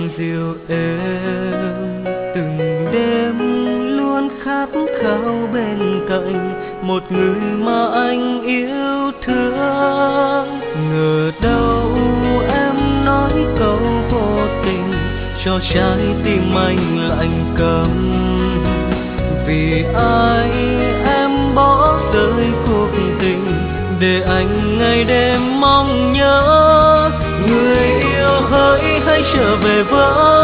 dịu êm. Từng đêm luôn khát khao bên cạnh một người mà anh yêu thương. Ngờ đâu em nói câu vô tình cho trái tim anh lạnh câm. Vì ai em bỏ rơi cuộc tình để anh ngày đêm mong nhớ. Người yêu hỡi hãy trở về với